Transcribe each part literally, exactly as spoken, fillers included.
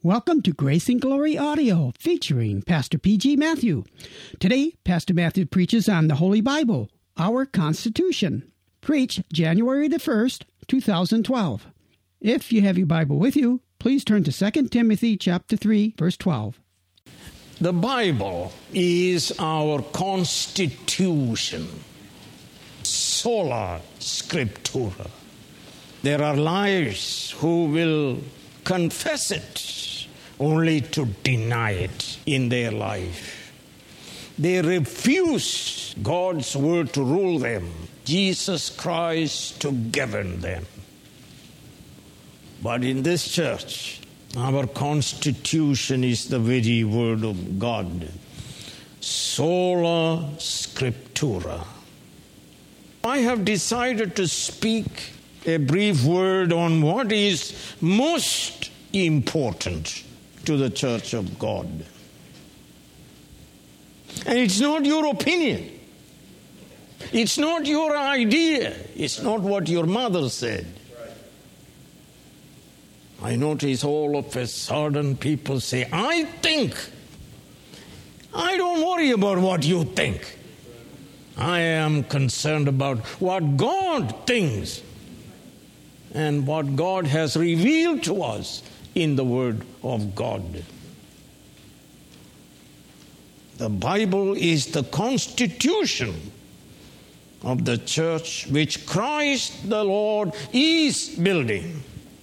Welcome to Grace and Glory Audio, featuring Pastor P G. Matthew. Today, Pastor Matthew preaches on the Holy Bible, our Constitution. Preached January the first, two thousand twelve. If you have your Bible with you, please turn to Second Timothy chapter three, verse twelve. The Bible is our Constitution. Sola Scriptura. There are liars who will confess it only to deny it in their life. They refuse God's word to rule them, Jesus Christ to govern them. But in this church, our Constitution is the very word of God. Sola Scriptura. I have decided to speak a brief word on what is most important to the church of God. And it's not your opinion. It's not your idea. It's not what your mother said. I notice all of a sudden people say, I think. I don't worry about what you think. I am concerned about what God thinks and what God has revealed to us in the Word of God. The Bible is the constitution of the church which Christ the Lord is building.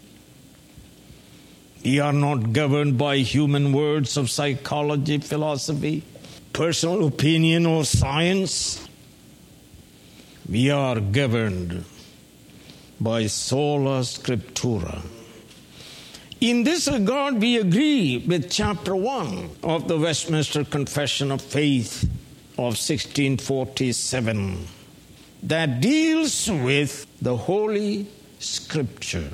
We are not governed by human words of psychology, philosophy, personal opinion, or science. We are governed by sola scriptura. In this regard, we agree with chapter one of the Westminster Confession of Faith of sixteen forty-seven that deals with the Holy Scripture.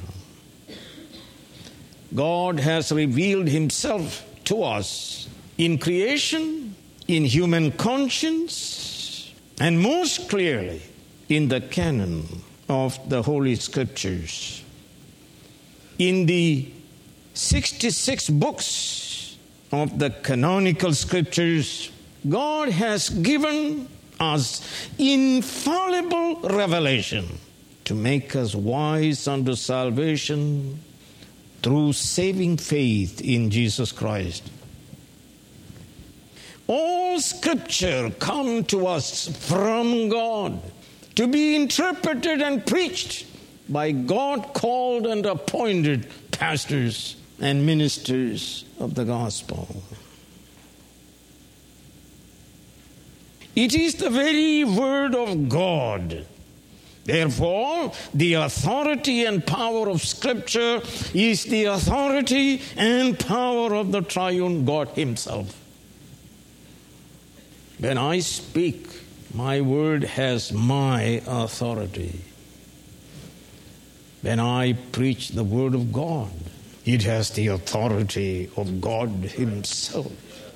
God has revealed himself to us in creation, in human conscience, and most clearly in the canon of the Holy Scriptures. In the sixty-six books of the canonical Scriptures, God has given us infallible revelation to make us wise unto salvation through saving faith in Jesus Christ. All Scripture come to us from God to be interpreted and preached by God-called and appointed pastors and ministers of the gospel. It is the very word of God. Therefore, the authority and power of Scripture is the authority and power of the triune God himself. When I speak, my word has my authority. When I preach the word of God, it has the authority of God himself.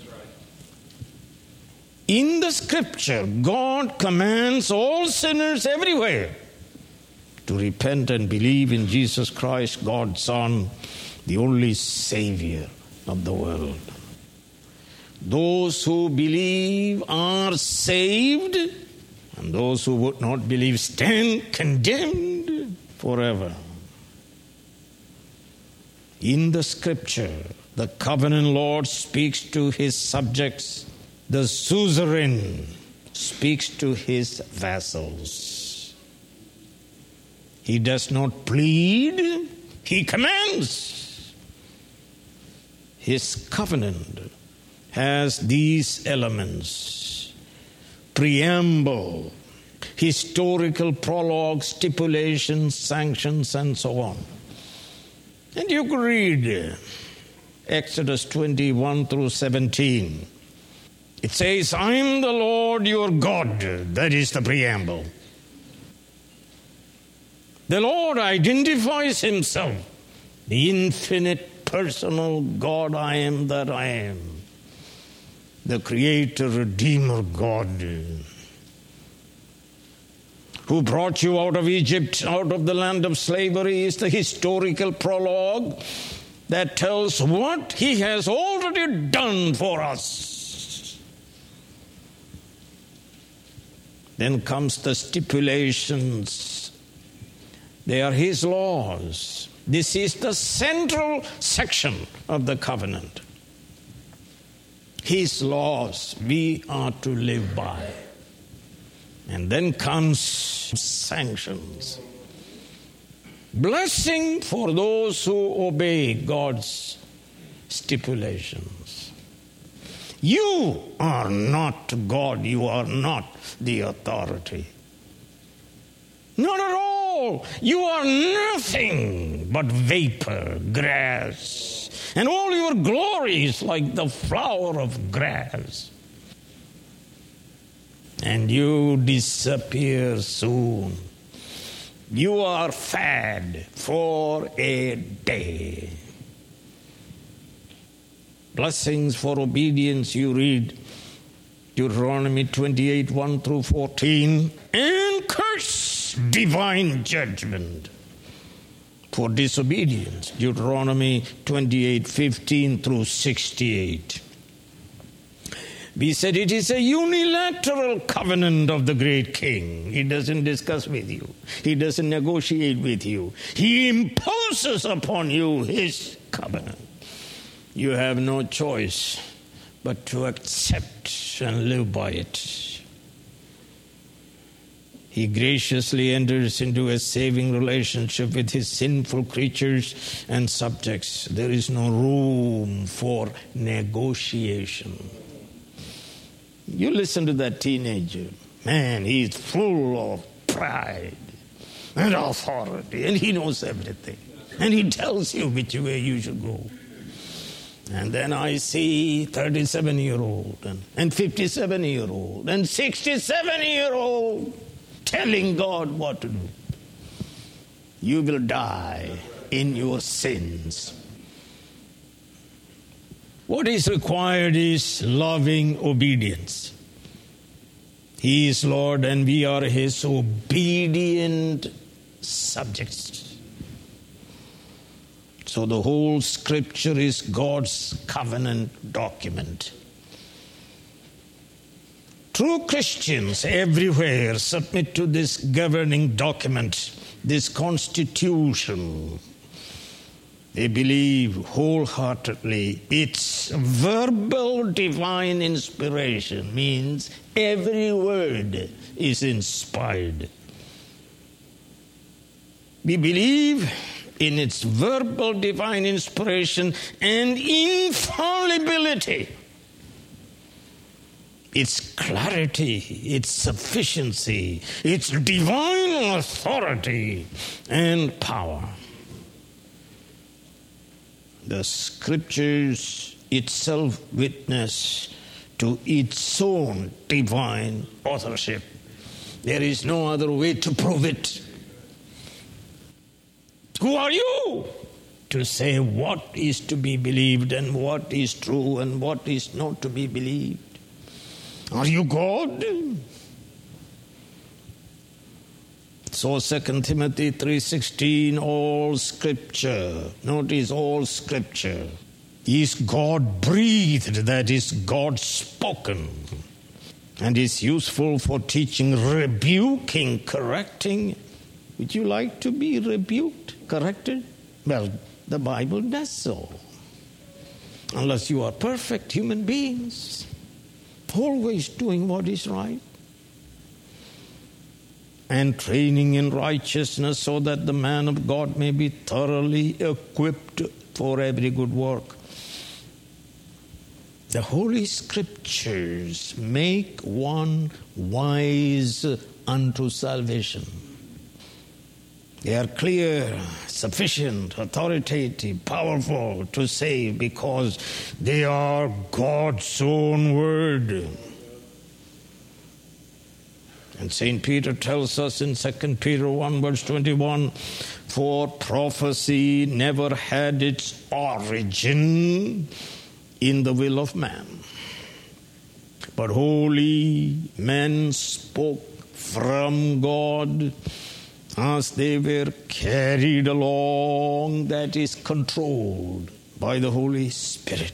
In the Scripture, God commands all sinners everywhere to repent and believe in Jesus Christ, God's Son, the only Savior of the world. Those who believe are saved, and those who would not believe stand condemned forever. In the Scripture, the covenant Lord speaks to his subjects. The suzerain speaks to his vassals. He does not plead, he commands. His covenant has these elements: preamble, historical prologue, stipulations, sanctions, and so on. And you could read Exodus twenty-one through seventeen. It says, I am the Lord your God. That is the preamble. The Lord identifies himself, the infinite personal God, I am that I am. The Creator, Redeemer God, who brought you out of Egypt, out of the land of slavery, is the historical prologue. that tells what he has already done for us. Then comes the stipulations. They are his laws. This is the central section of the covenant. His laws we are to live by. And then comes sanctions. Blessing for those who obey God's stipulations. You are not God. You are not the authority. Not at all. You are nothing but vapor, grass. And all your glory is like the flower of grass. And you disappear soon. You are fed for a day. Blessings for obedience, you read Deuteronomy twenty-eight, one through fourteen. And curse, divine judgment for disobedience. Deuteronomy twenty-eight, fifteen through sixty-eight. We said it is a unilateral covenant of the great king. He doesn't discuss with you. He doesn't negotiate with you. He imposes upon you his covenant. You have no choice but to accept and live by it. He graciously enters into a saving relationship with his sinful creatures and subjects. There is no room for negotiation. You listen to that teenager. Man, he's full of pride and authority, and he knows everything. And he tells you which way you should go. And then I see thirty-seven-year-old and, and fifty-seven-year-old and sixty-seven-year-old telling God what to do. You will die in your sins. What is required is loving obedience. He is Lord and we are his obedient subjects. So the whole scripture is God's covenant document. True Christians everywhere submit to this governing document, this constitution. They believe wholeheartedly its verbal divine inspiration means every word is inspired. We believe in its verbal divine inspiration and infallibility, its clarity, its sufficiency, its divine authority and power. The scriptures itself witness to its own divine authorship. There is no other way to prove it. Who are you to say what is to be believed and what is true and what is not to be believed? Are you God? So Second Timothy three sixteen, all scripture, notice all scripture, is God breathed, that is God spoken, and is useful for teaching, rebuking, correcting. Would you like to be rebuked, corrected? Well, the Bible does so. Unless you are perfect human beings, always doing what is right. And training in righteousness so that the man of God may be thoroughly equipped for every good work. The Holy Scriptures make one wise unto salvation. They are clear, sufficient, authoritative, powerful to save because they are God's own word. And Saint Peter tells us in Second Peter one verse twenty-one, for prophecy never had its origin in the will of man, but holy men spoke from God as they were carried along, that is controlled by the Holy Spirit.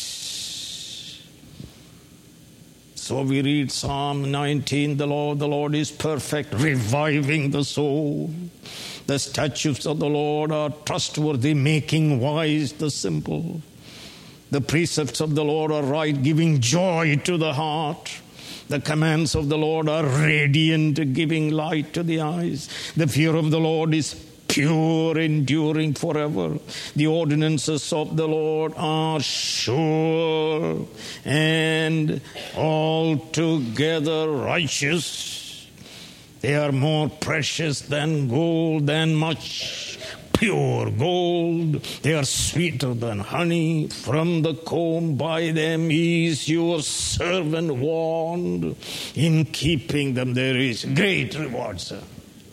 So we read Psalm nineteen, the Lord, the Lord is perfect, reviving the soul. The statutes of the Lord are trustworthy, making wise the simple. The precepts of the Lord are right, giving joy to the heart. The commands of the Lord are radiant, giving light to the eyes. The fear of the Lord is pure, enduring forever. The ordinances of the Lord are sure and altogether righteous. They are more precious than gold, than much pure gold. They are sweeter than honey from the comb. By them is your servant warned. In keeping them there is great reward, sir.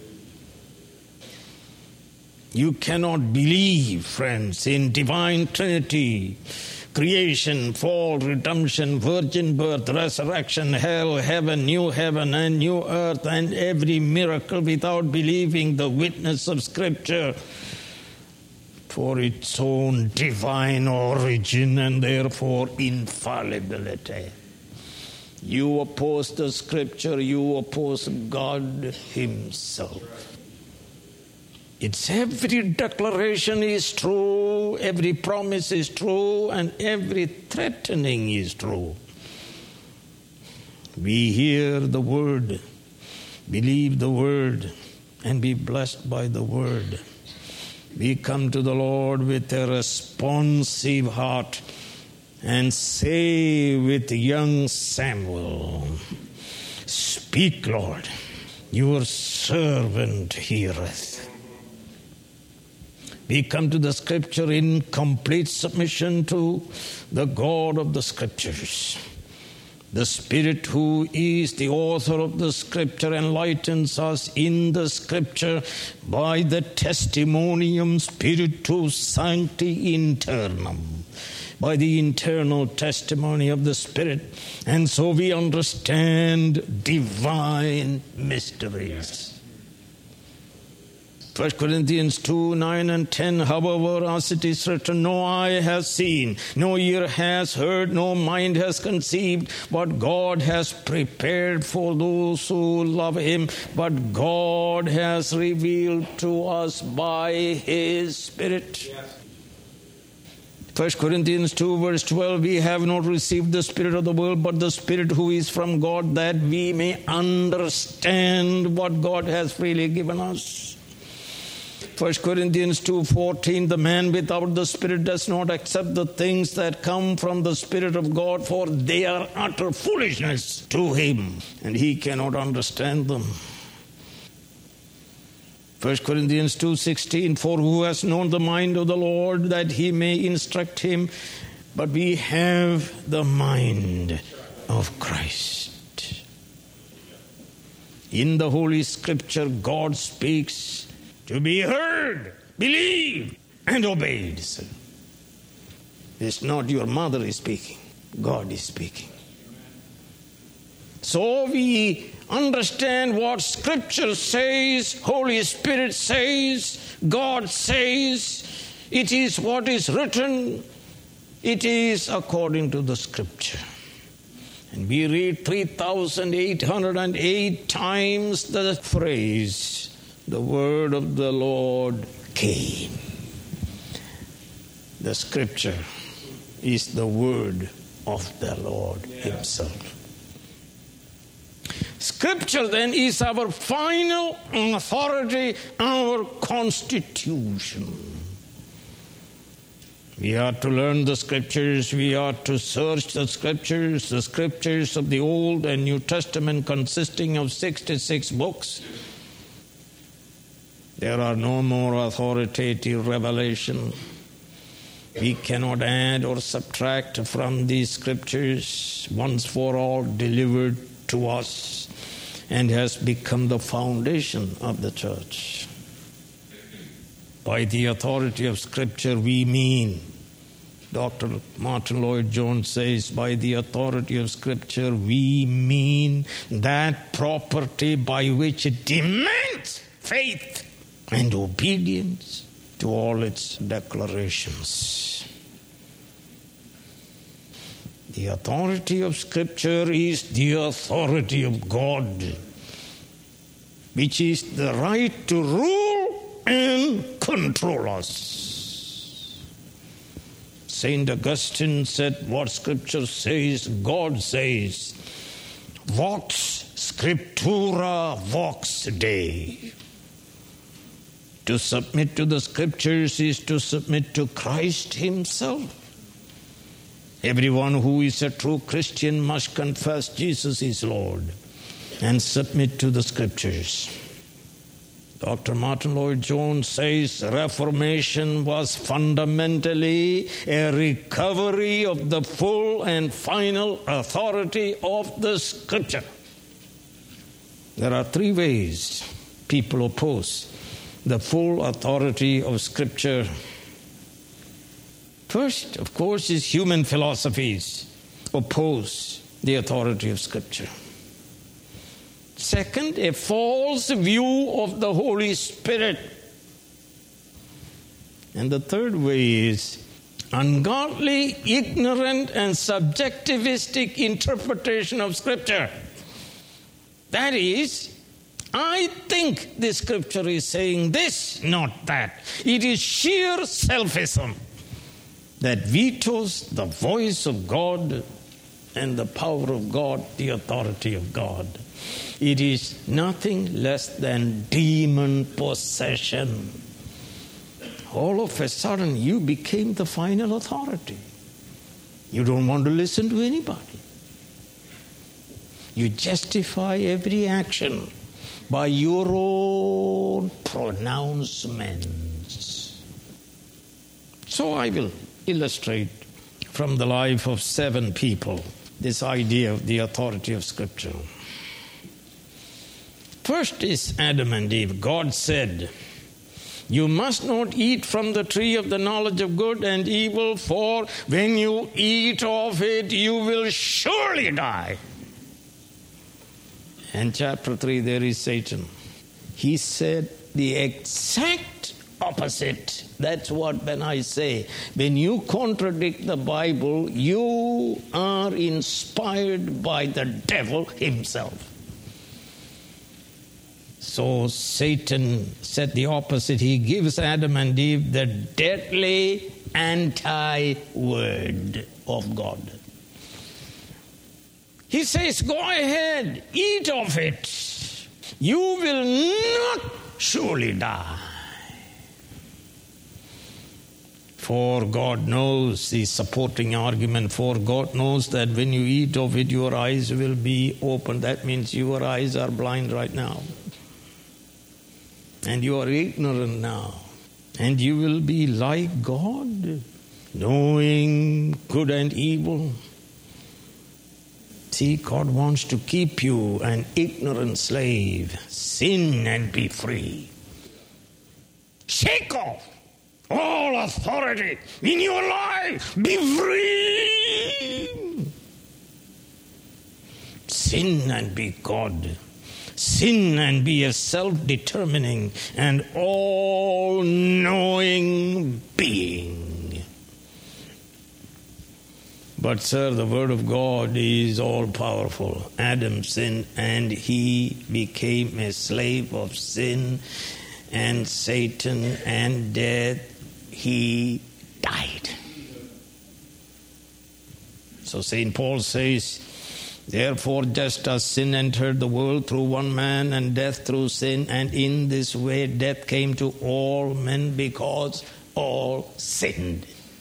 You cannot believe, friends, in divine Trinity, creation, fall, redemption, virgin birth, resurrection, hell, heaven, new heaven and new earth, and every miracle without believing the witness of Scripture for its own divine origin and therefore infallibility. You oppose the Scripture, you oppose God Himself. Its every declaration is true, every promise is true, and every threatening is true. We hear the word, believe the word, and be blessed by the word. We come to the Lord with a responsive heart and say with young Samuel, "Speak, Lord, your servant heareth." We come to the Scripture in complete submission to the God of the Scriptures. The Spirit who is the author of the Scripture enlightens us in the Scripture by the testimonium Spiritus Sancti Internum, by the internal testimony of the Spirit. And so we understand divine mysteries. First Corinthians two, nine and ten, however, as it is written, no eye has seen, no ear has heard, no mind has conceived, what God has prepared for those who love Him, but God has revealed to us by His Spirit. Yes. First Corinthians two, verse twelve, we have not received the spirit of the world, but the Spirit who is from God, that we may understand what God has freely given us. First Corinthians two fourteen, the man without the Spirit does not accept the things that come from the Spirit of God, for they are utter foolishness to him, and he cannot understand them. First Corinthians two sixteen, for who has known the mind of the Lord that he may instruct him? But we have the mind of Christ. In the Holy Scripture, God speaks to be heard, believed, and obeyed. It's not your mother is speaking. God is speaking. So we understand what Scripture says, Holy Spirit says, God says. It is what is written. It is according to the Scripture. And we read three thousand eight hundred eight times the phrase, the word of the Lord came. The Scripture is the word of the Lord Himself. Scripture then is our final authority, our constitution. We are to learn the Scriptures, we are to search the Scriptures, the Scriptures of the Old and New Testament consisting of sixty-six books. There are no more authoritative revelation. We cannot add or subtract from these Scriptures, once for all delivered to us and has become the foundation of the church. By the authority of Scripture we mean, Doctor Martin Lloyd-Jones says, by the authority of Scripture we mean that property by which it demands faith and obedience to all its declarations. The authority of Scripture is the authority of God, which is the right to rule and control us. Saint Augustine said, what Scripture says, God says. Vox Scriptura vox Dei. To submit to the Scriptures is to submit to Christ Himself. Everyone who is a true Christian must confess Jesus is Lord and submit to the Scriptures. Doctor Martin Lloyd-Jones says Reformation was fundamentally a recovery of the full and final authority of the Scripture. There are three ways people oppose the full authority of Scripture. First, of course, is human philosophies oppose the authority of Scripture. Second, a false view of the Holy Spirit. And the third way is ungodly, ignorant, and subjectivistic interpretation of Scripture. That is, I think the Scripture is saying this, not that. It is sheer selfism that vetoes the voice of God and the power of God, the authority of God. It is nothing less than demon possession. All of a sudden, you became the final authority. You don't want to listen to anybody. You justify every action by your own pronouncements. So I will illustrate from the life of seven people this idea of the authority of Scripture. First is Adam and Eve. God said, you must not eat from the tree of the knowledge of good and evil, for when you eat of it, you will surely die. And chapter three, there is Satan. He said the exact opposite. That's what when I say, when you contradict the Bible, you are inspired by the devil himself. So Satan said the opposite. He gives Adam and Eve the deadly anti-word of God. He says, go ahead, eat of it. You will not surely die. For God knows, the supporting argument, for God knows that when you eat of it, your eyes will be opened. That means your eyes are blind right now. And you are ignorant now. And you will be like God, knowing good and evil. See, God wants to keep you an ignorant slave. Sin and be free. Shake off all authority in your life. Be free. Sin and be God. Sin and be a self-determining and all-knowing being. But, sir, the Word of God is all-powerful. Adam sinned and he became a slave of sin and Satan and death. He died. So Saint Paul says, therefore, just as sin entered the world through one man and death through sin, and in this way death came to all men because all sinned.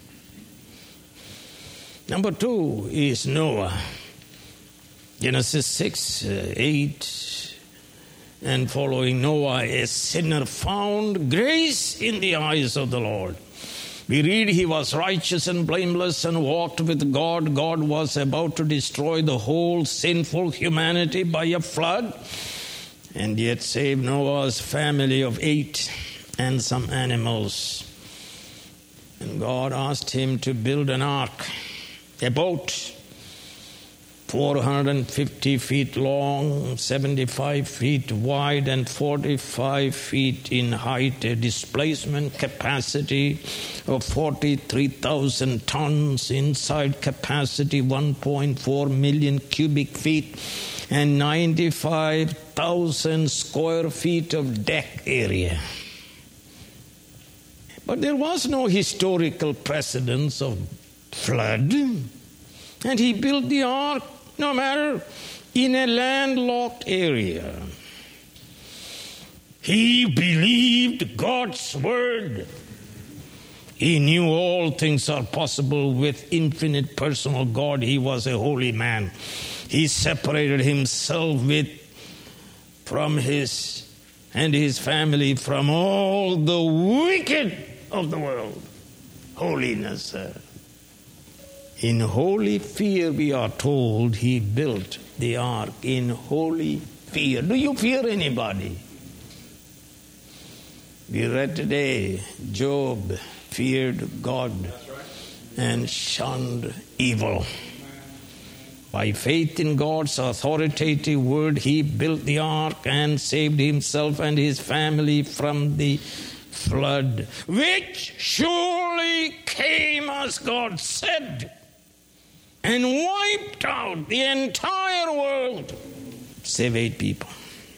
Number two is Noah. Genesis six, eight, and following. Noah, a sinner, found grace in the eyes of the Lord. We read he was righteous and blameless and walked with God. God was about to destroy the whole sinful humanity by a flood, and yet saved Noah's family of eight and some animals. And God asked him to build an ark, a boat, four hundred fifty feet long, seventy-five feet wide, and forty-five feet in height, a displacement capacity of forty-three thousand tons, inside capacity one point four million cubic feet, and ninety-five thousand square feet of deck area. But there was no historical precedence of flood, and he built the ark, no matter in a landlocked area. He believed God's word. He knew all things are possible with infinite personal God. He was a holy man. He separated himself with, from his and his family from all the wicked of the world. Holiness. In holy fear, we are told, he built the ark in holy fear. Do you fear anybody? We read today, Job feared God and shunned evil. By faith in God's authoritative word, he built the ark and saved himself and his family from the flood, which surely came as God said, and wiped out the entire world, save eight people.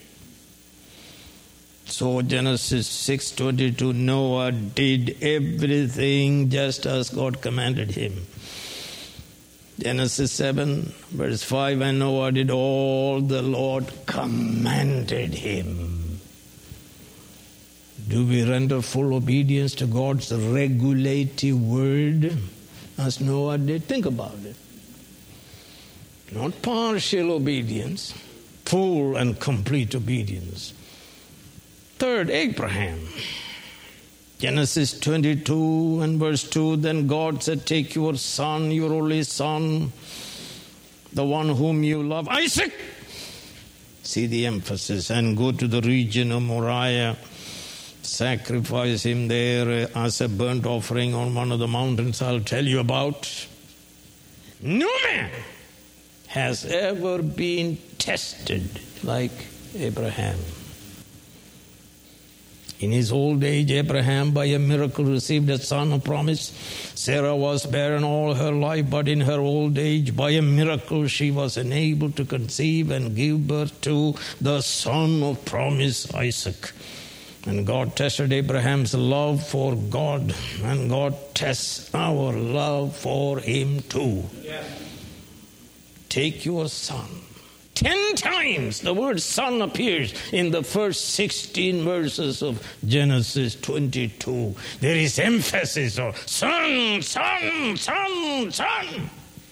So Genesis six twenty-two, Noah did everything just as God commanded him. Genesis seven, verse five, and Noah did all the Lord commanded him. Do we render full obedience to God's regulative word as Noah did? Think about it. Not partial obedience, full and complete obedience. Third, Abraham. Genesis twenty-two and verse two, then God said, take your son, your only son, the one whom you love, Isaac. See the emphasis. And go to the region of Moriah. Sacrifice him there as a burnt offering on one of the mountains I'll tell you about. No man has ever been tested like Abraham. In his old age, Abraham, by a miracle, received a son of promise. Sarah was barren all her life, but in her old age, by a miracle, she was enabled to conceive and give birth to the son of promise, Isaac. And God tested Abraham's love for God, and God tests our love for him too. Yeah. Take your son. Ten times the word son appears in the first sixteen verses of Genesis twenty-two. There is emphasis of son, son, son, son.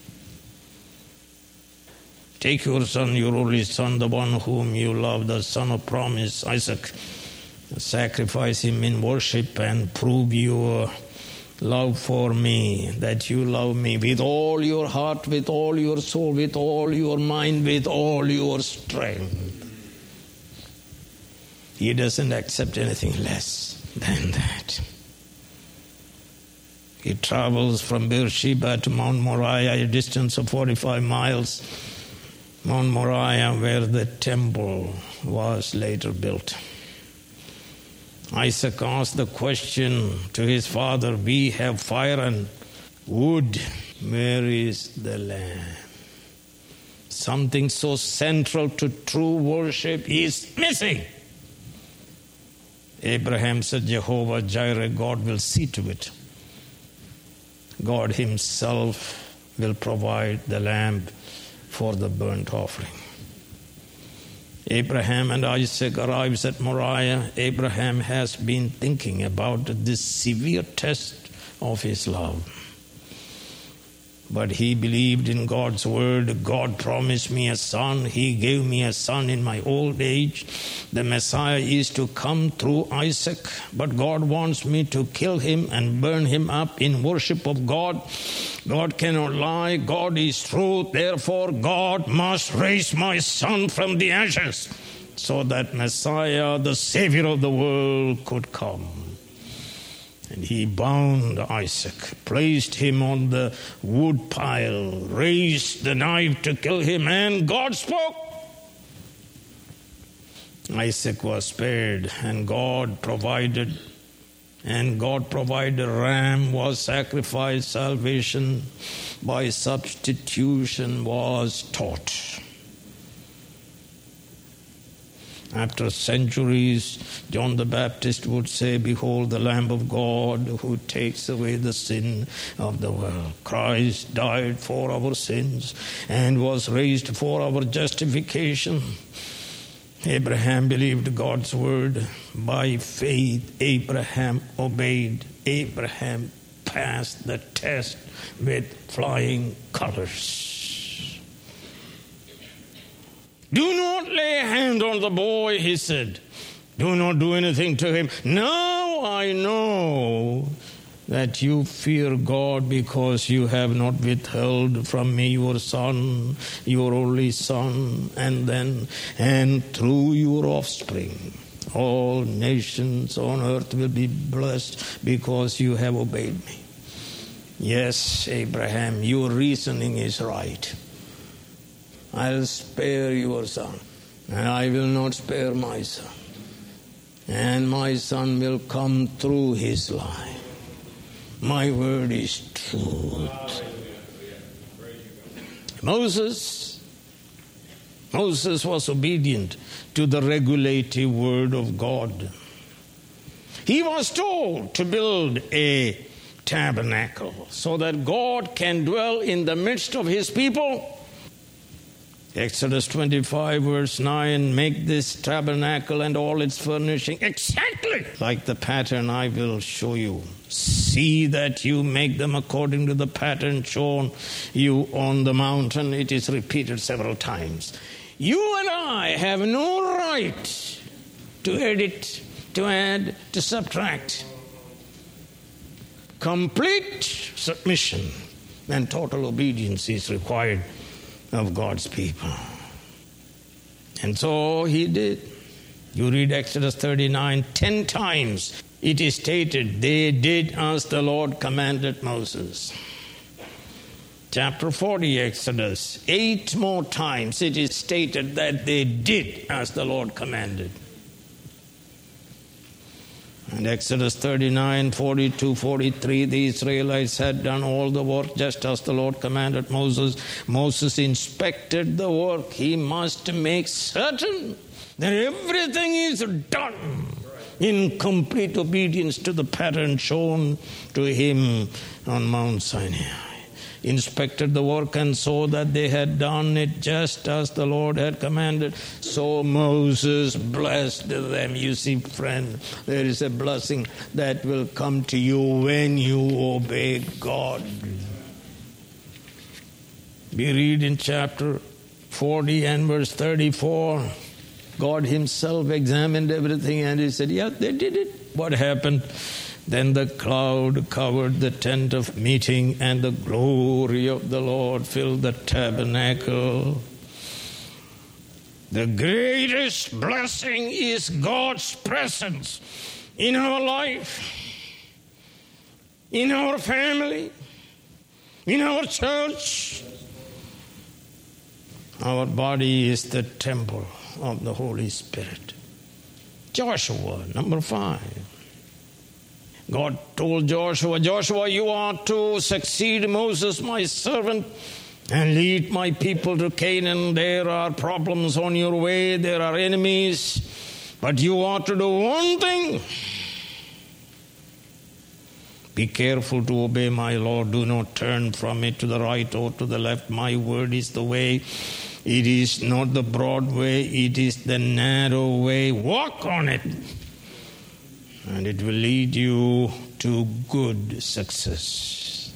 Take your son, your only son, the one whom you love, the son of promise, Isaac. Sacrifice him in worship and prove your love for me, that you love me with all your heart, with all your soul, with all your mind, with all your strength. He doesn't accept anything less than that. He travels from Beersheba to Mount Moriah, a distance of forty-five miles. Mount Moriah, where the temple was later built. Isaac asked the question to his father, we have fire and wood. Where is the lamb? Something so central to true worship is missing. Abraham said, Jehovah Jireh, God will see to it. God himself will provide the lamb for the burnt offering. Abraham and Isaac arrives at Moriah. Abraham has been thinking about this severe test of his love. But he believed in God's word. God promised me a son. He gave me a son in my old age. The Messiah is to come through Isaac. But God wants me to kill him and burn him up in worship of God. God cannot lie. God is truth. Therefore, God must raise my son from the ashes so that Messiah, the Savior of the world, could come. And he bound Isaac, placed him on the wood pile, raised the knife to kill him, and God spoke. Isaac was spared, and God provided, and God provided a ram was sacrificed. Salvation by substitution was taught. After centuries, John the Baptist would say, "Behold the Lamb of God who takes away the sin of the world." Christ died for our sins and was raised for our justification. Abraham believed God's word. By faith, Abraham obeyed. Abraham passed the test with flying colors. "Do not lay a hand on the boy," he said. "Do not do anything to him. Now I know that you fear God, because you have not withheld from me your son, your only son, and then, and through your offspring, all nations on earth will be blessed, because you have obeyed me." Yes, Abraham, your reasoning is right. I'll spare your son, and I will not spare my son. And my son will come through his line. My word is truth. Moses, Moses was obedient to the regulative word of God. He was told to build a tabernacle so that God can dwell in the midst of his people. Exodus twenty-five verse nine, "Make this tabernacle and all its furnishing exactly like the pattern I will show you. See that you make them according to the pattern shown you on the mountain." It is repeated several times. You and I have no right to edit, to add, to subtract. Complete submission and total obedience is required of God's people. And so he did. You read Exodus thirty-nine, ten times it is stated they did as the Lord commanded Moses. Chapter forty, Exodus, eight more times it is stated that they did as the Lord commanded. And Exodus thirty-nine, forty-two, forty-three, the Israelites had done all the work just as the Lord commanded Moses. Moses inspected the work. He must make certain that everything is done in complete obedience to the pattern shown to him on Mount Sinai. Inspected the work and saw that they had done it just as the Lord had commanded. So Moses blessed them. You see, friend, there is a blessing that will come to you when you obey God. We read in chapter forty and verse thirty-four, God himself examined everything and he said, yeah, they did it. What happened? Then the cloud covered the tent of meeting, and the glory of the Lord filled the tabernacle. The greatest blessing is God's presence in our life, in our family, in our church. Our body is the temple of the Holy Spirit. Joshua, number five. God told Joshua, Joshua, you are to succeed Moses, my servant, and lead my people to Canaan. There are problems on your way. There are enemies. But you ought to do one thing. Be careful to obey my law. Do not turn from it to the right or to the left. My word is the way. It is not the broad way. It is the narrow way. Walk on it. And it will lead you to good success.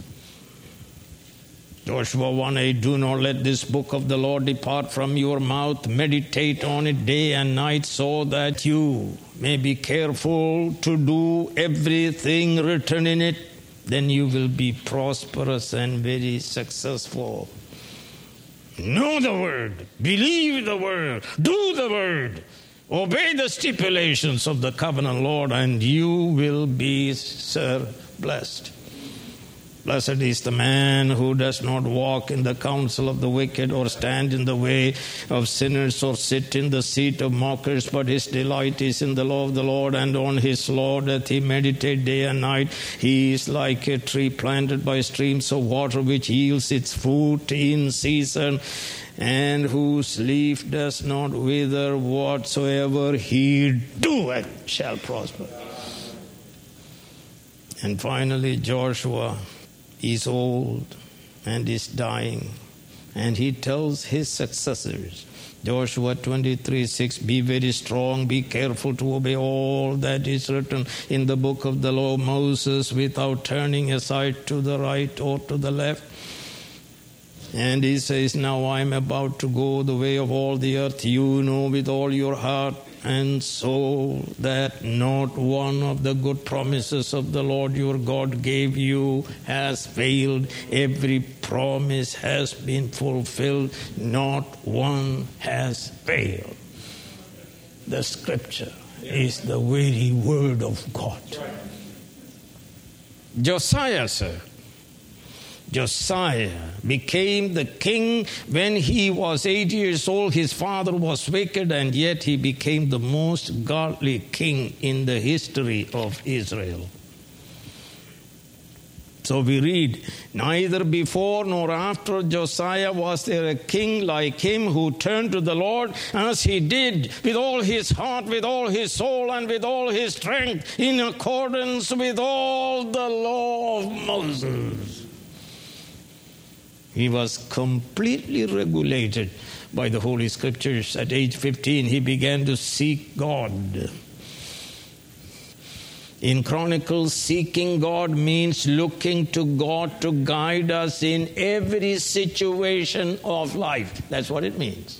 Joshua one eight, do not let this book of the law depart from your mouth. Meditate on it day and night so that you may be careful to do everything written in it. Then you will be prosperous and very successful. Know the word. Believe the word. Do the word. Obey the stipulations of the covenant, Lord, and you will be, sir, blessed. Blessed is the man who does not walk in the counsel of the wicked, or stand in the way of sinners, or sit in the seat of mockers, but his delight is in the law of the Lord, and on his law doth he meditate day and night. He is like a tree planted by streams of water, which yields its fruit in season, and whose leaf does not wither. Whatsoever he doeth shall prosper. And finally, Joshua is old and is dying, and he tells his successors, Joshua twenty-three six, be very strong, be careful to obey all that is written in the book of the law of Moses, without turning aside to the right or to the left. And he says, now I am about to go the way of all the earth, you know with all your heart and soul that not one of the good promises of the Lord your God gave you has failed. Every promise has been fulfilled. Not one has failed. The scripture is the very word of God. Josiah, sir. Josiah became the king when he was eight years old. His father was wicked, and yet he became the most godly king in the history of Israel. So we read, neither before nor after Josiah was there a king like him who turned to the Lord as he did, with all his heart, with all his soul, and with all his strength, in accordance with all the law of Moses. He was completely regulated by the Holy Scriptures. At age fifteen, he began to seek God. In Chronicles, seeking God means looking to God to guide us in every situation of life. That's what it means.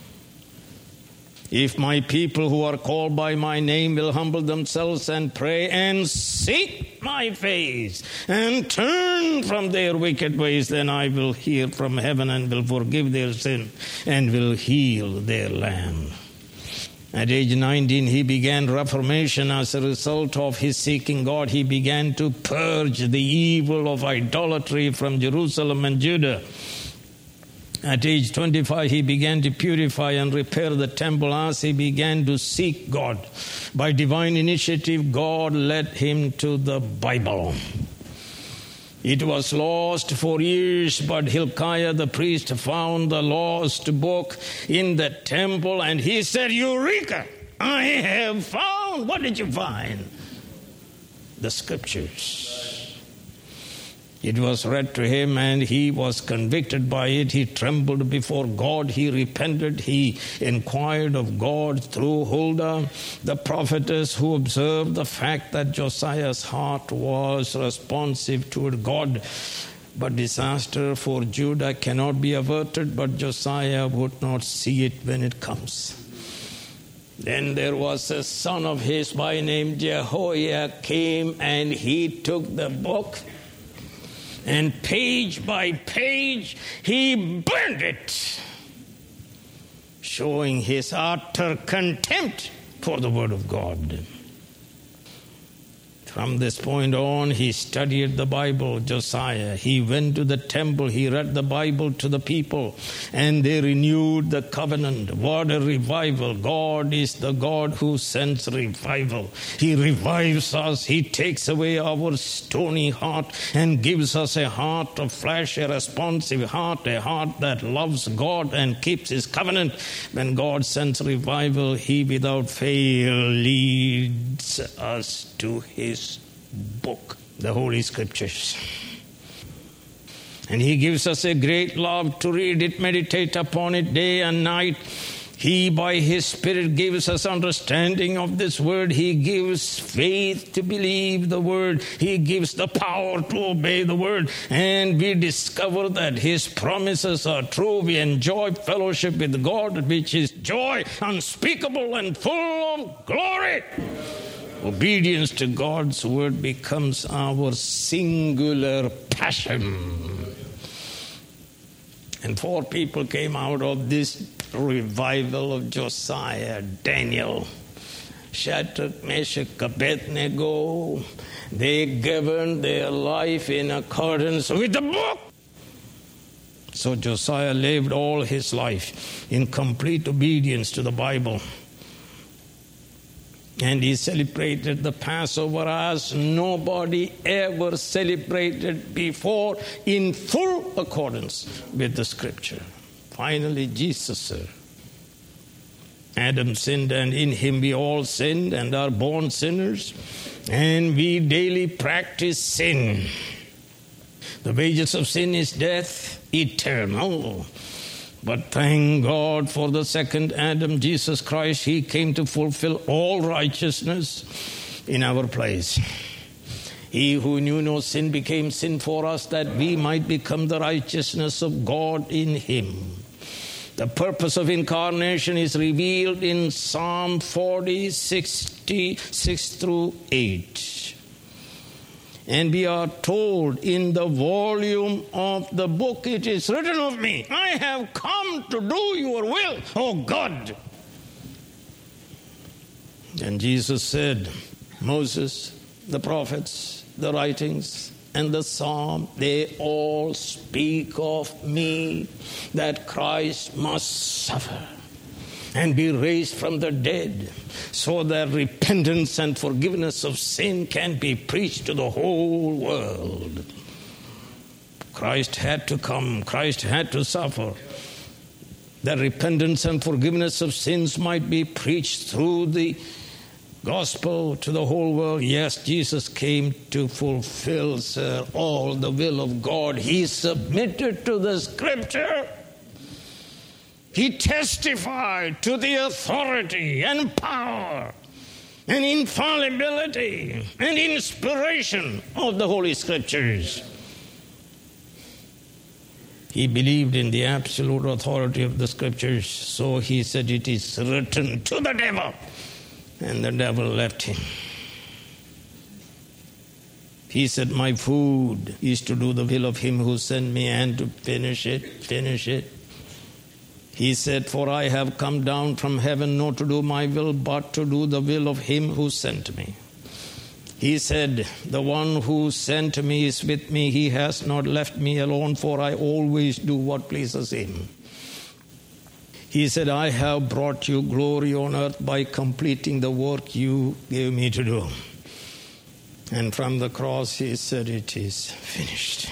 If my people who are called by my name will humble themselves and pray and seek my face and turn from their wicked ways, then I will hear from heaven and will forgive their sin and will heal their land. At age nineteen, he began Reformation. As a result of his seeking God, he began to purge the evil of idolatry from Jerusalem and Judah. At age twenty-five, he began to purify and repair the temple as he began to seek God. By divine initiative, God led him to the Bible. It was lost for years, but Hilkiah the priest found the lost book in the temple, and he said, Eureka! I have found. What did you find? The scriptures. It was read to him, and he was convicted by it. He trembled before God. He repented. He inquired of God through Huldah, the prophetess, who observed the fact that Josiah's heart was responsive toward God. But disaster for Judah cannot be averted, but Josiah would not see it when it comes. Then there was a son of his by name Jehoiakim, came and he took the book, and page by page, he burned it, showing his utter contempt for the word of God. From this point on, he studied the Bible, Josiah. He went to the temple. He read the Bible to the people, and they renewed the covenant. What a revival. God is the God who sends revival. He revives us. He takes away our stony heart and gives us a heart of flesh, a responsive heart, a heart that loves God and keeps his covenant. When God sends revival, he without fail leads us to his book, the Holy Scriptures. And he gives us a great love to read it, meditate upon it day and night. He, by his Spirit, gives us understanding of this word. He gives faith to believe the word. He gives the power to obey the word. And we discover that his promises are true. We enjoy fellowship with God, which is joy unspeakable and full of glory. Obedience to God's word becomes our singular passion. And four people came out of this revival of Josiah, Daniel, Shadrach, Meshach, Abednego, they governed their life in accordance with the book. So Josiah lived all his life in complete obedience to the Bible. And he celebrated the Passover as nobody ever celebrated before, in full accordance with the Scripture. Finally, Jesus said, Adam sinned, and in him we all sinned and are born sinners, and we daily practice sin. The wages of sin is death, eternal. But thank God for the second Adam, Jesus Christ. He came to fulfill all righteousness in our place. He who knew no sin became sin for us, that we might become the righteousness of God in him. The purpose of incarnation is revealed in Psalm forty, sixty-six through eight. And we are told in the volume of the book, it is written of me, I have come to do your will, O God. And Jesus said, Moses, the prophets, the writings, and the psalm, they all speak of me, that Christ must suffer and be raised from the dead, so that repentance and forgiveness of sin can be preached to the whole world. Christ had to come. Christ had to suffer, that repentance and forgiveness of sins might be preached through the gospel to the whole world. Yes, Jesus came to fulfill, sir, all the will of God. He submitted to the Scripture. He testified to the authority and power and infallibility and inspiration of the Holy Scriptures. He believed in the absolute authority of the Scriptures, so he said, it is written, to the devil. And the devil left him. He said, my food is to do the will of him who sent me and to finish it, finish it. He said, for I have come down from heaven not to do my will, but to do the will of him who sent me. He said, the one who sent me is with me. He has not left me alone, for I always do what pleases him. He said, I have brought you glory on earth by completing the work you gave me to do. And from the cross he said, it is finished.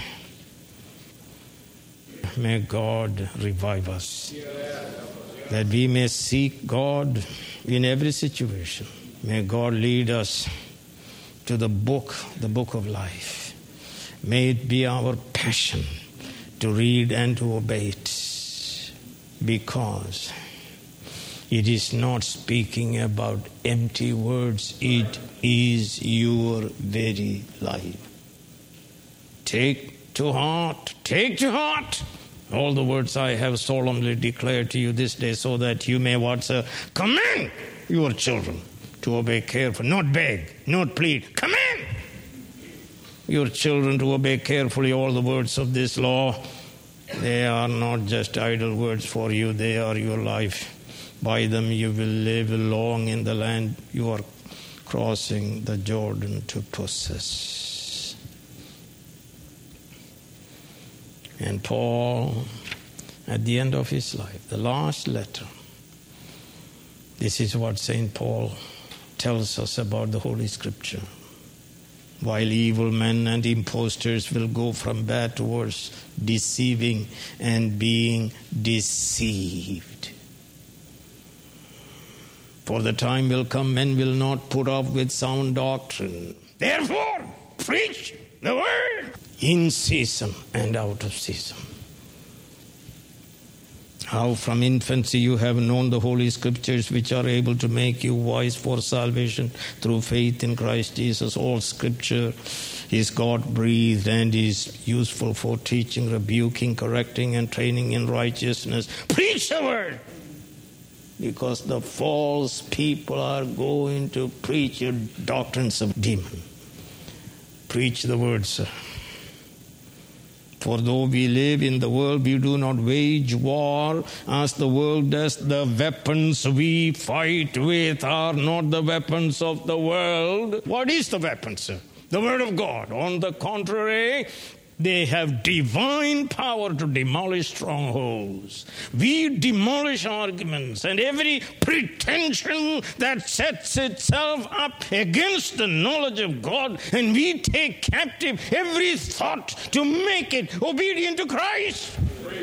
May God revive us, that we may seek God in every situation. May God lead us to the book, the book of life. May it be our passion to read and to obey it, because it is not speaking about empty words. It is your very life. Take to heart, take to heart all the words I have solemnly declared to you this day, so that you may what, sir? Command your children to obey carefully, not beg, not plead. Command your children to obey carefully all the words of this law. They are not just idle words for you, they are your life. By them you will live long in the land you are crossing the Jordan to possess. And Paul, at the end of his life, the last letter, this is what Saint Paul tells us about the Holy Scripture. While evil men and impostors will go from bad to worse, deceiving and being deceived. For the time will come, men will not put up with sound doctrine. Therefore, preach the word in season and out of season. How from infancy you have known the Holy Scriptures, which are able to make you wise for salvation through faith in Christ Jesus. All Scripture is God-breathed and is useful for teaching, rebuking, correcting, and training in righteousness. Preach the word! Because the false people are going to preach your doctrines of demon. Preach the word, sir. For though we live in the world, we do not wage war as the world does. The weapons we fight with are not the weapons of the world. What is the weapon, sir? The Word of God. On the contrary, they have divine power to demolish strongholds. We demolish arguments and every pretension that sets itself up against the knowledge of God, and we take captive every thought to make it obedient to Christ.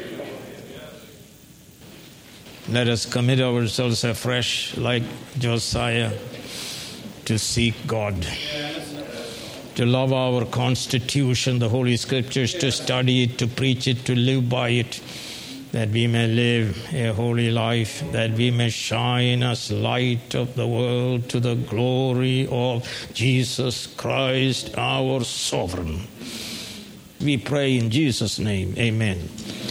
Let us commit ourselves afresh, like Josiah, to seek God. To love our Constitution, the Holy Scriptures, to study it, to preach it, to live by it, that we may live a holy life, that we may shine as light of the world to the glory of Jesus Christ, our Sovereign. We pray in Jesus' name. Amen.